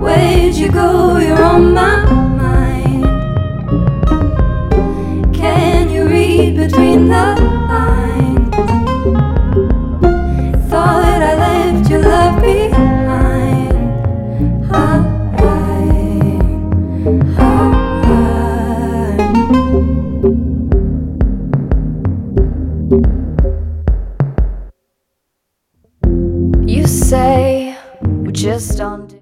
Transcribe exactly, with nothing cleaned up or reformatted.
Where'd you go? You're on my mind. Can you read between the lines? Thought I left your love behind. You say we're just on